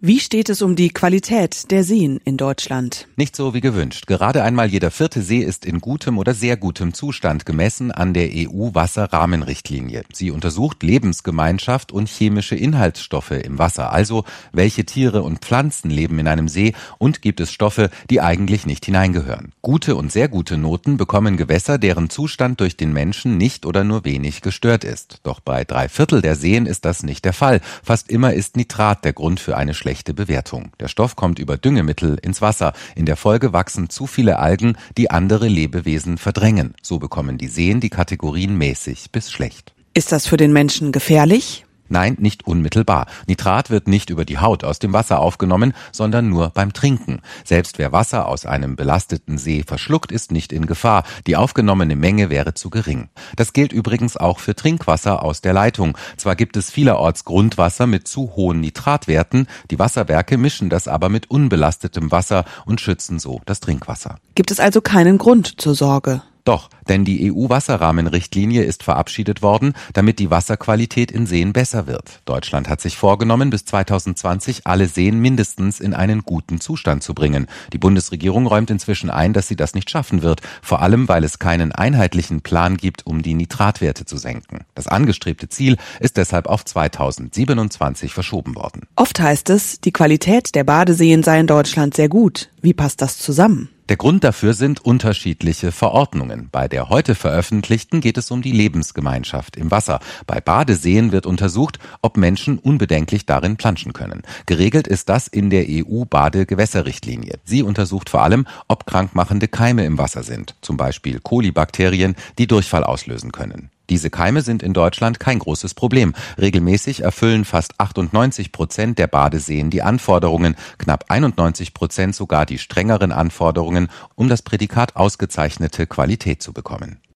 Wie steht es um die Qualität der Seen in Deutschland? Nicht so wie gewünscht. Gerade einmal jeder 4. See ist in gutem oder sehr gutem Zustand, gemessen an der EU-Wasserrahmenrichtlinie. Sie untersucht Lebensgemeinschaft und chemische Inhaltsstoffe im Wasser, also welche Tiere und Pflanzen leben in einem See und gibt es Stoffe, die eigentlich nicht hineingehören. Gute und sehr gute Noten bekommen Gewässer, deren Zustand durch den Menschen nicht oder nur wenig gestört ist. Doch bei 3/4 der Seen ist das nicht der Fall. Fast immer ist Nitrat der Grund für eine schlechte Bewertung. Der Stoff kommt über Düngemittel ins Wasser. In der Folge wachsen zu viele Algen, die andere Lebewesen verdrängen. So bekommen die Seen die Kategorien mäßig bis schlecht. Ist das für den Menschen gefährlich? Nein, nicht unmittelbar. Nitrat wird nicht über die Haut aus dem Wasser aufgenommen, sondern nur beim Trinken. Selbst wer Wasser aus einem belasteten See verschluckt, ist nicht in Gefahr. Die aufgenommene Menge wäre zu gering. Das gilt übrigens auch für Trinkwasser aus der Leitung. Zwar gibt es vielerorts Grundwasser mit zu hohen Nitratwerten, die Wasserwerke mischen das aber mit unbelastetem Wasser und schützen so das Trinkwasser. Gibt es also keinen Grund zur Sorge? Doch, denn die EU-Wasserrahmenrichtlinie ist verabschiedet worden, damit die Wasserqualität in Seen besser wird. Deutschland hat sich vorgenommen, bis 2020 alle Seen mindestens in einen guten Zustand zu bringen. Die Bundesregierung räumt inzwischen ein, dass sie das nicht schaffen wird, vor allem weil es keinen einheitlichen Plan gibt, um die Nitratwerte zu senken. Das angestrebte Ziel ist deshalb auf 2027 verschoben worden. Oft heißt es, die Qualität der Badeseen sei in Deutschland sehr gut. Wie passt das zusammen? Der Grund dafür sind unterschiedliche Verordnungen. Bei der heute veröffentlichten geht es um die Lebensgemeinschaft im Wasser. Bei Badeseen wird untersucht, ob Menschen unbedenklich darin planschen können. Geregelt ist das in der EU-Badegewässerrichtlinie. Sie untersucht vor allem, ob krankmachende Keime im Wasser sind, zum Beispiel Kolibakterien, die Durchfall auslösen können. Diese Keime sind in Deutschland kein großes Problem. Regelmäßig erfüllen fast 98% der Badeseen die Anforderungen, knapp 91% sogar die strengeren Anforderungen, um das Prädikat ausgezeichnete Qualität zu bekommen.